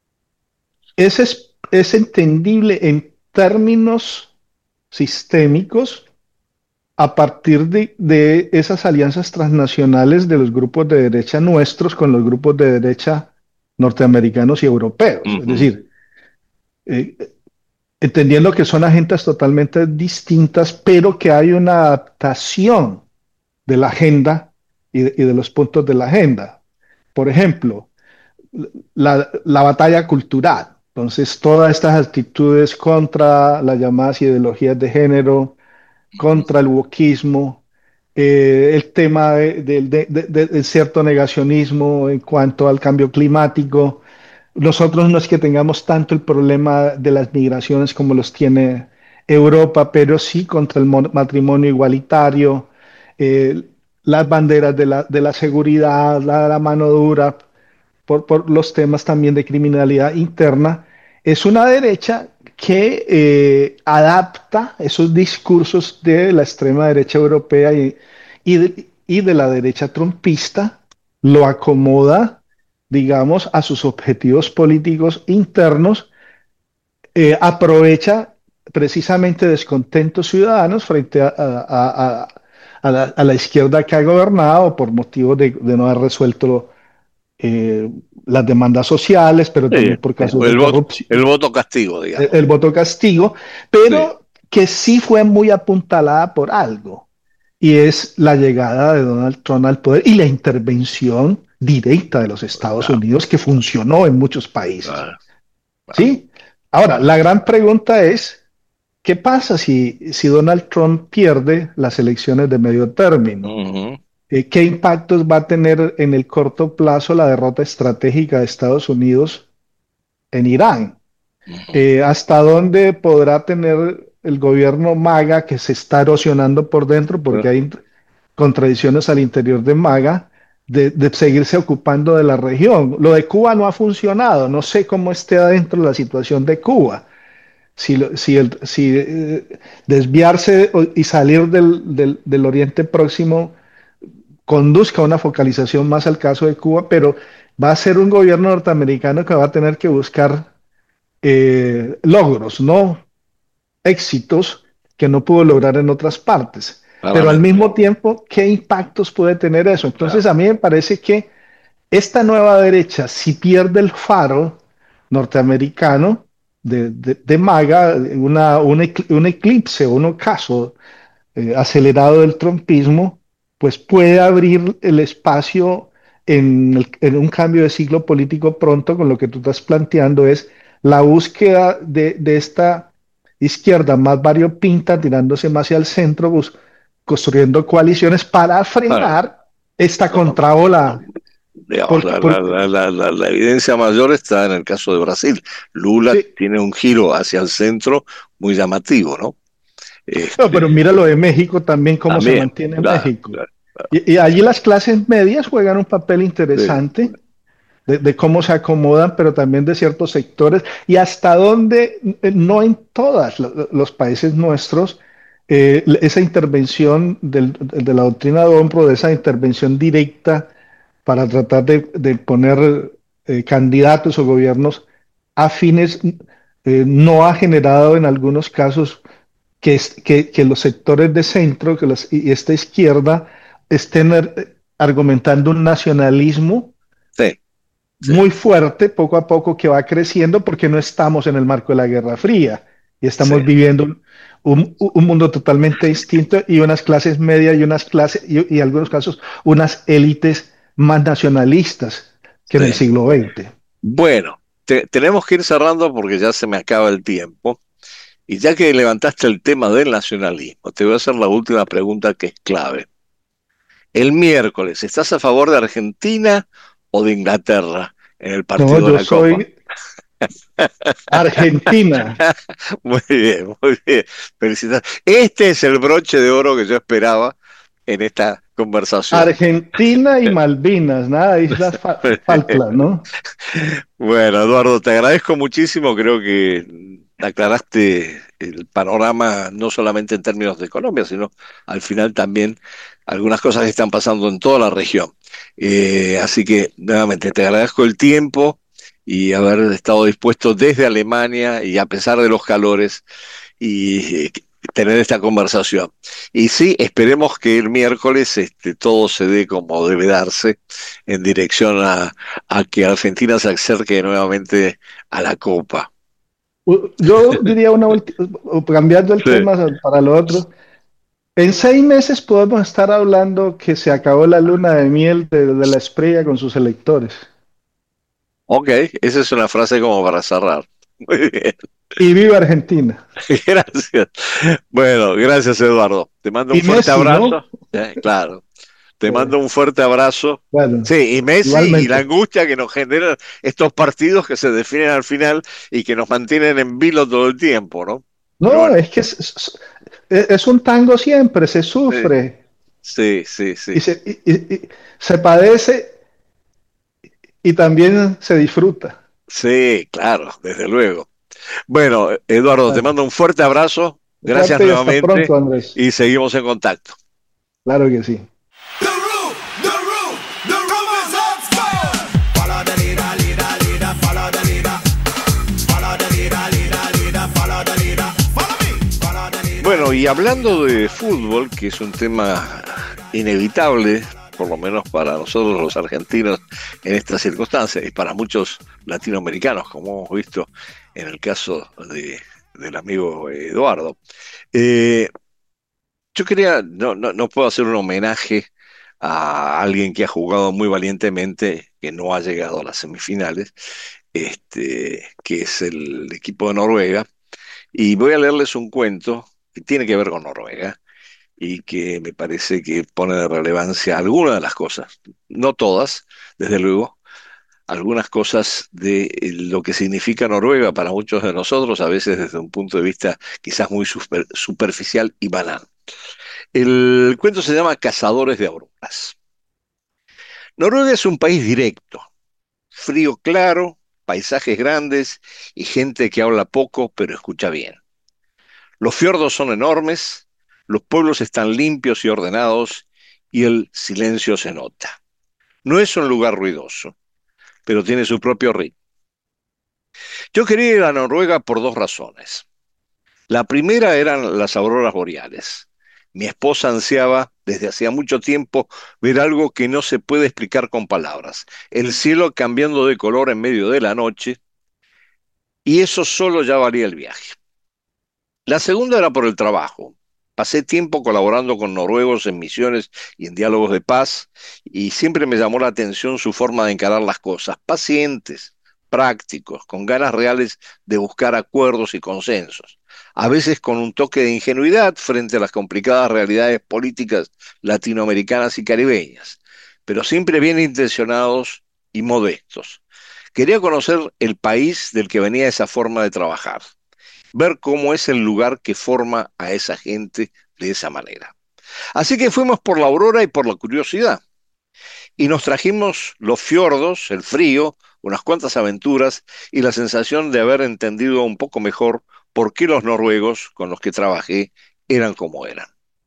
es, es, es entendible en términos sistémicos a partir de, de esas alianzas transnacionales de los grupos de derecha nuestros con los grupos de derecha norteamericanos y europeos. Es Ujú. decir, eh, entendiendo que son agendas totalmente distintas, pero que hay una adaptación de la agenda y de, y de los puntos de la agenda. Por ejemplo, la, la batalla cultural. Entonces, todas estas actitudes contra las llamadas ideologías de género, Ujú. contra el wokismo, eh, el tema de, de, de, de, de, cierto negacionismo en cuanto al cambio climático. Nosotros no es que tengamos tanto el problema de las migraciones como los tiene Europa, pero sí contra el matrimonio igualitario, eh, las banderas de la, de la seguridad, la, la mano dura, por, por, los temas también de criminalidad interna. Es una derecha que eh, adapta esos discursos de la extrema derecha europea y, y, de, y de la derecha trumpista, lo acomoda, digamos, a sus objetivos políticos internos, eh, aprovecha precisamente descontentos ciudadanos frente a, a, a, a, la, a la, izquierda que ha gobernado por motivos de, de no haber resuelto eh, las demandas sociales, pero Sí, también por el, casos de el voto, el corrupción, voto castigo, el, digamos. el voto castigo, Sí, pero que sí fue muy apuntalada por algo, y es la llegada de Donald Trump al poder y la intervención directa de los Estados claro, Unidos que funcionó en muchos países. claro, claro. ¿Sí? Ahora, la gran pregunta es, ¿qué pasa si, si Donald Trump pierde las elecciones de medio término? Ujú, Eh, ¿Qué impactos va a tener en el corto plazo la derrota estratégica de Estados Unidos en Irán? ujú. Eh, ¿hasta dónde podrá tener el gobierno MAGA que se está erosionando por dentro porque Bueno, hay contradicciones al interior de MAGA de, de seguirse ocupando de la región? Lo de Cuba no ha funcionado, no sé cómo esté adentro la situación de Cuba. Si, lo- si, el- si, eh, desviarse o- y salir del, del- del Oriente Próximo conduzca a una focalización más al caso de Cuba, pero va a ser un gobierno norteamericano que va a tener que buscar eh, logros, no éxitos que no pudo lograr en otras partes. Pero al claramente, mismo tiempo, ¿qué impactos puede tener eso? Entonces, claro. a mí me parece que esta nueva derecha, si pierde el faro norteamericano de, de, de MAGA, una, un, ecl un eclipse o un ocaso eh, acelerado del trumpismo, pues puede abrir el espacio en, el- en un cambio de siglo político pronto, con lo que tú estás planteando es la búsqueda de, de esta izquierda más variopinta, tirándose más hacia el centro, bus- construyendo coaliciones para Claro, frenar esta no, contraola. digamos, Porque, la, la, porque, la, la, la- la evidencia mayor está en el caso de Brasil. Lula sí, tiene un giro hacia el centro muy llamativo, ¿no? no, pero Este, mira lo de México también, cómo se también, mantiene claro, México. claro, claro. Y, y allí las clases medias juegan un papel Sí, interesante de, de cómo se acomodan, pero también de ciertos sectores y hasta dónde, eh, no en todos los países nuestros, eh, esa intervención del- de la doctrina de Ompro, de esa intervención directa para tratar de, de poner eh, candidatos o gobiernos afines, eh, no ha generado en algunos casos que, es- que, que los sectores de centro que los- y esta izquierda estén eh, argumentando un nacionalismo Sí, sí, muy fuerte, poco a poco, que va creciendo porque no estamos en el marco de la Guerra Fría y sí, estamos viviendo un, un- un mundo totalmente distinto y unas clases medias y unas clases, y, y en algunos casos, unas élites más nacionalistas que en el sí. siglo veinte. Bueno, te- tenemos que ir cerrando porque ya se me acaba el tiempo. Y ya que levantaste el tema del nacionalismo, te voy a hacer la última pregunta que es clave. El miércoles, ¿estás a favor de Argentina o de Inglaterra en el No, partido de yo la Copa? soy Argentina, Muy bien, muy bien. Felicidades. Este es el broche de oro que yo esperaba en esta conversación. Argentina y Malvinas, nada, Islas Fa- Falkland, ¿no? Bueno, Eduardo, te agradezco muchísimo. Creo que aclaraste el panorama no solamente en términos de Colombia, sino al final también algunas cosas que están pasando en toda la región. Eh, así que nuevamente te agradezco el tiempo y haber estado dispuesto desde Alemania y a pesar de los calores y eh, tener esta conversación. Y sí, esperemos que el miércoles este, todo se dé como debe darse en dirección a, a que Argentina se acerque nuevamente a la Copa. U- Yo diría una última, cambiando el Sí. tema para lo otro. En seis meses podemos estar hablando que se acabó la luna de miel de, de la Espriella con sus electores. Ok, esa es una frase como para cerrar. Muy bien, Y viva Argentina. gracias. Bueno, gracias Eduardo. Te mando un Y fuerte Messi, abrazo. ¿no? Eh, claro. Te Eh, mando un fuerte abrazo. bueno, Sí, y Messi y la igualmente. angustia que nos generan estos partidos que se definen al final y que nos mantienen en vilo todo el tiempo, ¿no? Pero No, bueno, es que es, es- es un tango siempre, se sí, sufre sí, sí, y sí, se, y- y- y se padece y también se disfruta. sí, claro, desde luego. Bueno, Eduardo, te Bueno, mando un fuerte abrazo, gracias fuerte y hasta nuevamente pronto, Andrés. y seguimos en contacto. Claro que sí. The room, the room, the room is on fire. Follow the leader, leader, leader, follow the leader. Follow the leader, leader, leader, follow the leader. Follow me, follow the leader. Bueno, y hablando de fútbol, que es un tema inevitable, por lo menos para nosotros los argentinos en estas circunstancias, y para muchos latinoamericanos, como hemos visto en el caso de, del amigo Eduardo. Eh, yo quería, no, no, no puedo hacer un homenaje a alguien que ha jugado muy valientemente, que no ha llegado a las semifinales, este, que es el equipo de Noruega, y voy a leerles un cuento que tiene que ver con Noruega y que me parece que pone de relevancia algunas de las cosas, no todas, desde luego, algunas cosas de eh, lo que significa Noruega para muchos de nosotros, a veces desde un punto de vista quizás muy super- superficial y banal. El cuento se llama Cazadores de Auroras. Noruega es un país directo, frío claro, paisajes grandes y gente que habla poco pero escucha bien. Los fiordos son enormes, los pueblos están limpios y ordenados y el silencio se nota. No es un lugar ruidoso, pero tiene su propio ritmo. Yo quería ir a Noruega por dos razones. La primera eran las auroras boreales. Mi esposa ansiaba desde hacía mucho tiempo ver algo que no se puede explicar con palabras. El cielo cambiando de color en medio de la noche, y eso solo ya valía el viaje. La segunda era por el trabajo. Pasé tiempo colaborando con noruegos en misiones y en diálogos de paz, y siempre me llamó la atención su forma de encarar las cosas, pacientes, prácticos, con ganas reales de buscar acuerdos y consensos, a veces con un toque de ingenuidad frente a las complicadas realidades políticas latinoamericanas y caribeñas, pero siempre bien intencionados y modestos. Quería conocer el país del que venía esa forma de trabajar, ver cómo es el lugar que forma a esa gente de esa manera. Así que fuimos por la aurora y por la curiosidad. Y nos trajimos los fiordos, el frío, unas cuantas aventuras y la sensación de haber entendido un poco mejor por qué los noruegos con los que trabajé eran como eran.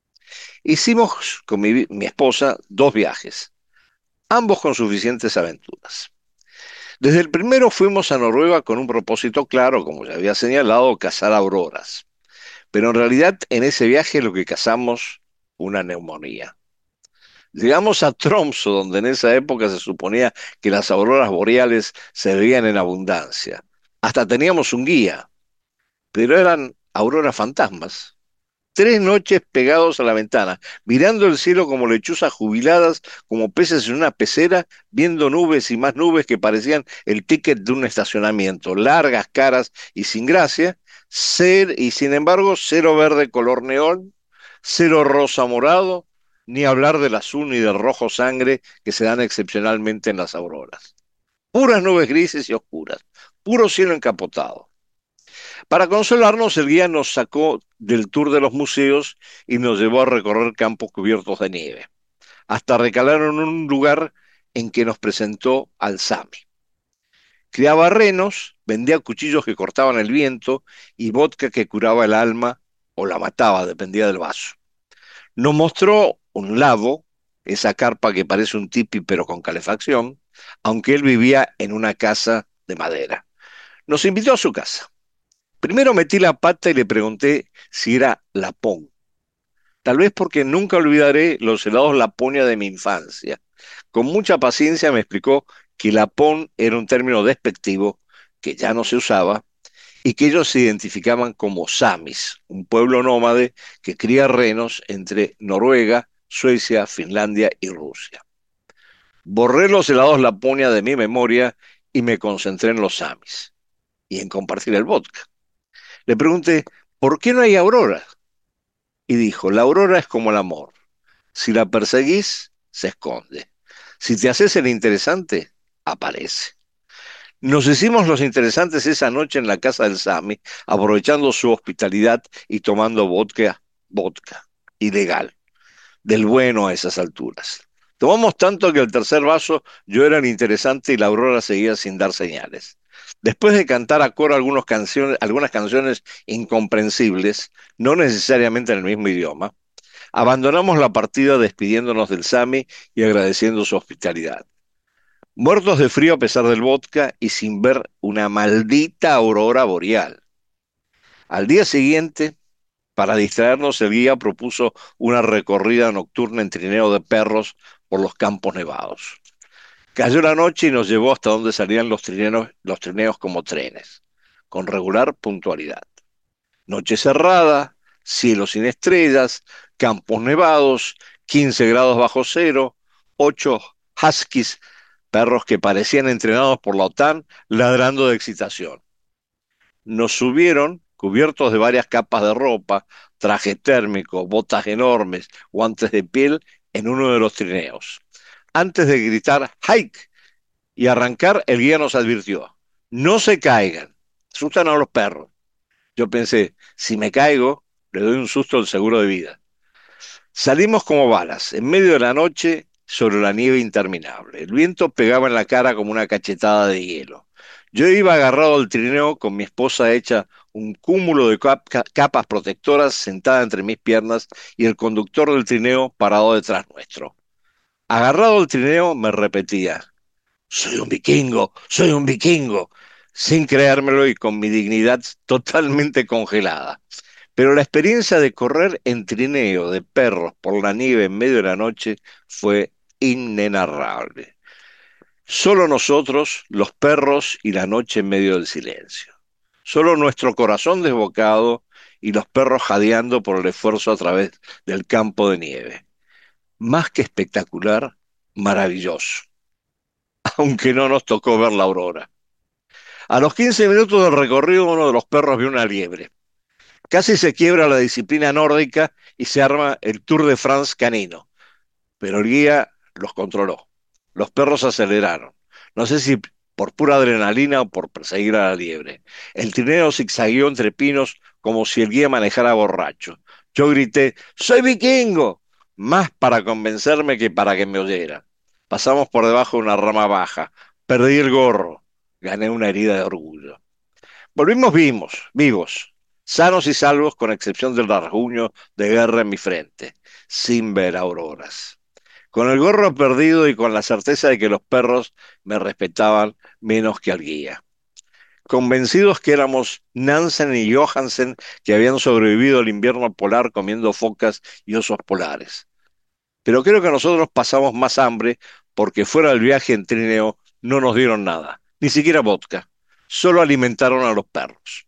Hicimos con mi, mi esposa dos viajes, ambos con suficientes aventuras. Desde el primero fuimos a Noruega con un propósito claro, como ya había señalado, cazar auroras. Pero en realidad en ese viaje lo que cazamos, una neumonía. Llegamos a Tromsø, donde en esa época se suponía que las auroras boreales se veían en abundancia. Hasta teníamos un guía, pero eran auroras fantasmas. Tres noches pegados a la ventana, mirando el cielo como lechuzas jubiladas, como peces en una pecera, viendo nubes y más nubes que parecían el ticket de un estacionamiento, largas, caras y sin gracia, ser, y sin embargo cero verde color neón, cero rosa morado, ni hablar del azul ni del rojo sangre que se dan excepcionalmente en las auroras. Puras nubes grises y oscuras, puro cielo encapotado. Para consolarnos, el guía nos sacó del tour de los museos y nos llevó a recorrer campos cubiertos de nieve, hasta recalar en un lugar en que nos presentó al Sami. Criaba renos, vendía cuchillos que cortaban el viento y vodka que curaba el alma o la mataba, dependía del vaso. Nos mostró un lavo, esa carpa que parece un tipi pero con calefacción, aunque él vivía en una casa de madera. Nos invitó a su casa. Primero metí la pata y le pregunté si era lapón. Tal vez porque nunca olvidaré los helados Laponia de mi infancia. Con mucha paciencia me explicó que lapón era un término despectivo que ya no se usaba y que ellos se identificaban como samis, un pueblo nómade que cría renos entre Noruega, Suecia, Finlandia y Rusia. Borré los helados Laponia de mi memoria y me concentré en los samis y en compartir el vodka. Le pregunté, ¿por qué no hay aurora? Y dijo, la aurora es como el amor. Si la perseguís, se esconde. Si te haces el interesante, aparece. Nos hicimos los interesantes esa noche en la casa del Sami, aprovechando su hospitalidad y tomando vodka, vodka, ilegal, del bueno a esas alturas. Tomamos tanto que el tercer vaso yo era el interesante y la aurora seguía sin dar señales. Después de cantar a coro algunas canciones, algunas canciones incomprensibles, no necesariamente en el mismo idioma, abandonamos la partida despidiéndonos del Sami y agradeciendo su hospitalidad. Muertos de frío a pesar del vodka y sin ver una maldita aurora boreal. Al día siguiente, para distraernos, el guía propuso una recorrida nocturna en trineo de perros por los campos nevados. Cayó la noche y nos llevó hasta donde salían los trineos, los trineos como trenes, con regular puntualidad. Noche cerrada, cielo sin estrellas, campos nevados, quince grados bajo cero, ocho huskies, perros que parecían entrenados por la OTAN, ladrando de excitación. Nos subieron, cubiertos de varias capas de ropa, traje térmico, botas enormes, guantes de piel, en uno de los trineos. Antes de gritar ¡hike! Y arrancar, el guía nos advirtió, no se caigan, asustan a los perros. Yo pensé, si me caigo, le doy un susto al seguro de vida. Salimos como balas, en medio de la noche, sobre la nieve interminable. El viento pegaba en la cara como una cachetada de hielo. Yo iba agarrado al trineo con mi esposa hecha un cúmulo de cap capas protectoras sentada entre mis piernas y el conductor del trineo parado detrás nuestro. Agarrado al trineo me repetía, soy un vikingo, soy un vikingo, sin creérmelo y con mi dignidad totalmente congelada. Pero la experiencia de correr en trineo de perros por la nieve en medio de la noche fue inenarrable. Solo nosotros, los perros y la noche en medio del silencio. Solo nuestro corazón desbocado y los perros jadeando por el esfuerzo a través del campo de nieve. Más que espectacular, maravilloso. Aunque no nos tocó ver la aurora. A los quince minutos del recorrido, uno de los perros vio una liebre. Casi se quiebra la disciplina nórdica y se arma el Tour de France canino. Pero el guía los controló. Los perros aceleraron. No sé si por pura adrenalina o por perseguir a la liebre. El trineo zigzagueó entre pinos como si el guía manejara borracho. Yo grité, ¡soy vikingo! Más para convencerme que para que me oyera. Pasamos por debajo de una rama baja. Perdí el gorro. Gané una herida de orgullo. Volvimos vivos, vivos, sanos y salvos, con excepción del rasguño de guerra en mi frente, sin ver auroras. Con el gorro perdido y con la certeza de que los perros me respetaban menos que al guía. Convencidos que éramos Nansen y Johansen, que habían sobrevivido al invierno polar comiendo focas y osos polares. Pero creo que nosotros pasamos más hambre porque fuera del viaje en trineo no nos dieron nada, ni siquiera vodka. Solo alimentaron a los perros.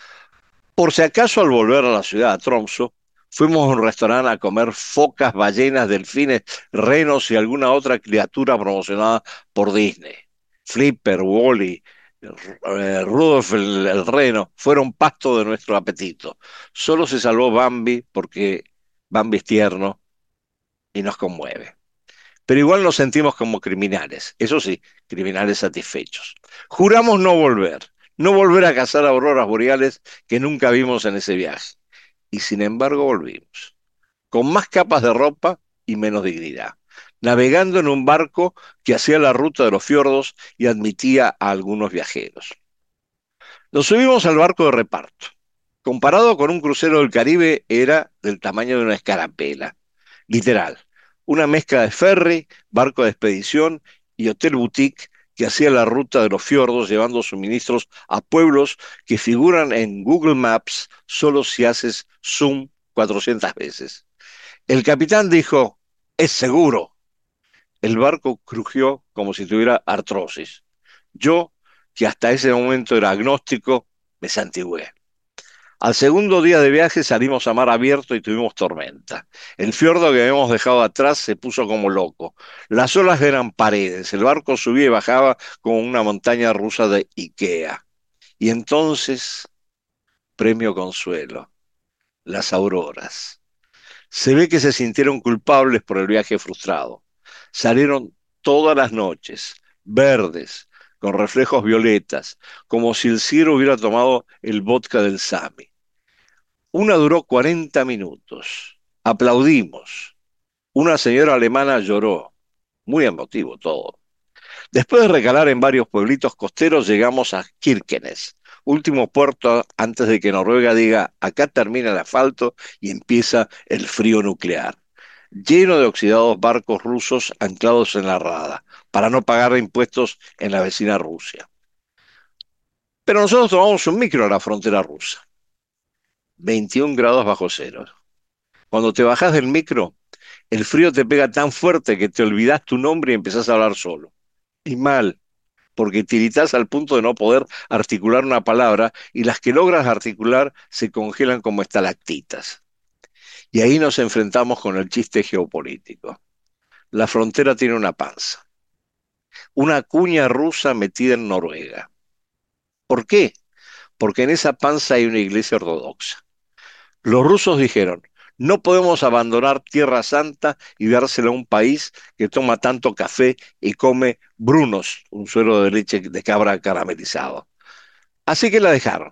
Por si acaso, al volver a la ciudad, a Tromsø, fuimos a un restaurante a comer focas, ballenas, delfines, renos y alguna otra criatura promocionada por Disney. Flipper, Wally, eh, Rudolf el, el reno fueron pasto de nuestro apetito. Solo se salvó Bambi porque Bambi es tierno y nos conmueve. Pero igual nos sentimos como criminales, eso sí, criminales satisfechos. Juramos no volver, no volver a cazar auroras boreales que nunca vimos en ese viaje. Y sin embargo volvimos, con más capas de ropa y menos dignidad, navegando en un barco que hacía la ruta de los fiordos y admitía a algunos viajeros. Nos subimos al barco de reparto. Comparado con un crucero del Caribe, era del tamaño de una escarapela. Literal, una mezcla de ferry, barco de expedición y hotel boutique que hacía la ruta de los fiordos llevando suministros a pueblos que figuran en Google Maps solo si haces zoom cuatrocientas veces. El capitán dijo, es seguro. El barco crujió como si tuviera artrosis. Yo, que hasta ese momento era agnóstico, me santigué. Al segundo día de viaje salimos a mar abierto y tuvimos tormenta. El fiordo que habíamos dejado atrás se puso como loco. Las olas eran paredes, el barco subía y bajaba como una montaña rusa de Ikea. Y entonces, premio consuelo, las auroras. Se ve que se sintieron culpables por el viaje frustrado. Salieron todas las noches, verdes, con reflejos violetas, como si el cielo hubiera tomado el vodka del Sami. Una duró cuarenta minutos. Aplaudimos. Una señora alemana lloró. Muy emotivo todo. Después de recalar en varios pueblitos costeros, llegamos a Kirkenes, último puerto antes de que Noruega diga, acá termina el asfalto y empieza el frío nuclear. Lleno de oxidados barcos rusos anclados en la rada, para no pagar impuestos en la vecina Rusia. Pero nosotros tomamos un micro a la frontera rusa. veintiún grados bajo cero. Cuando te bajás del micro, el frío te pega tan fuerte que te olvidás tu nombre y empezás a hablar solo. Y mal, porque tiritas al punto de no poder articular una palabra y las que logras articular se congelan como estalactitas. Y ahí nos enfrentamos con el chiste geopolítico. La frontera tiene una panza, una cuña rusa metida en Noruega. ¿Por qué? Porque en esa panza hay una iglesia ortodoxa. Los rusos dijeron, no podemos abandonar Tierra Santa y dársela a un país que toma tanto café y come brunos, un suero de leche de cabra caramelizado. Así que la dejaron.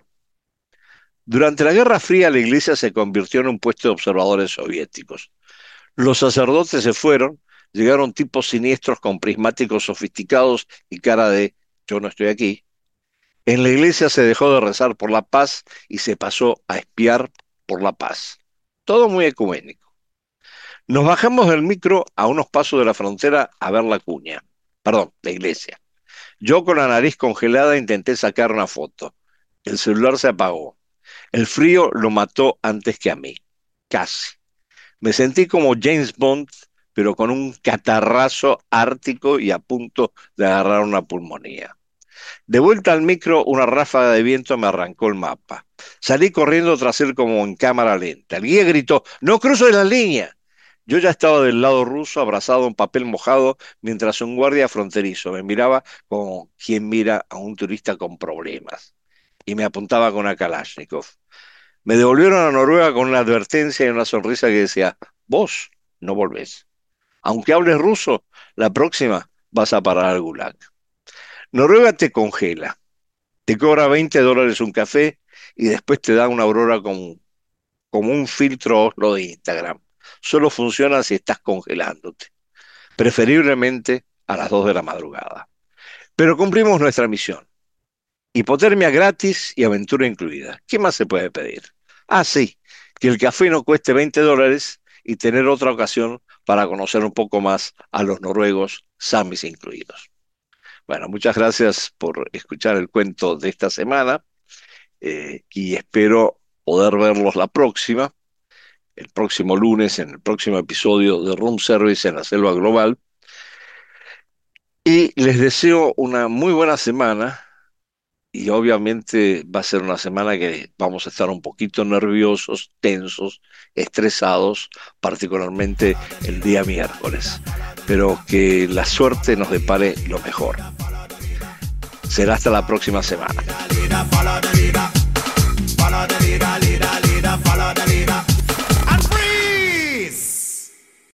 Durante la Guerra Fría la iglesia se convirtió en un puesto de observadores soviéticos. Los sacerdotes se fueron, llegaron tipos siniestros con prismáticos sofisticados y cara de yo no estoy aquí. En la iglesia se dejó de rezar por la paz y se pasó a espiar por la paz. Todo muy ecuménico. Nos bajamos del micro a unos pasos de la frontera a ver la cuña. Perdón, la iglesia. Yo con la nariz congelada intenté sacar una foto. El celular se apagó. El frío lo mató antes que a mí. Casi. Me sentí como James Bond, pero con un catarrazo ártico y a punto de agarrar una pulmonía. De vuelta al micro, una ráfaga de viento me arrancó el mapa. Salí corriendo tras él como en cámara lenta. El guía gritó, ¡no cruzo de la línea! Yo ya estaba del lado ruso, abrazado a un papel mojado, mientras un guardia fronterizo me miraba como quien mira a un turista con problemas. Y me apuntaba con una Kalashnikov. Me devolvieron a Noruega con una advertencia y una sonrisa que decía, vos no volvés. Aunque hables ruso, la próxima vas a parar al Gulag. Noruega te congela, te cobra veinte dólares un café y después te da una aurora como, como un filtro Oslo de Instagram. Solo funciona si estás congelándote. preferiblemente a las dos de la madrugada. Pero cumplimos nuestra misión. Hipotermia gratis y aventura incluida. ¿Qué más se puede pedir? Ah, sí, que el café no cueste veinte dólares y tener otra ocasión para conocer un poco más a los noruegos, samis incluidos. Bueno, muchas gracias por escuchar el cuento de esta semana eh, y espero poder verlos la próxima, el próximo lunes, en el próximo episodio de Room Service en la Selva Global. Y les deseo una muy buena semana. Y obviamente va a ser una semana que vamos a estar un poquito nerviosos, tensos, estresados, particularmente el día miércoles. Pero que la suerte nos depare lo mejor. Será hasta la próxima semana. Follow the leader, follow the leader, leader, leader, follow the leader.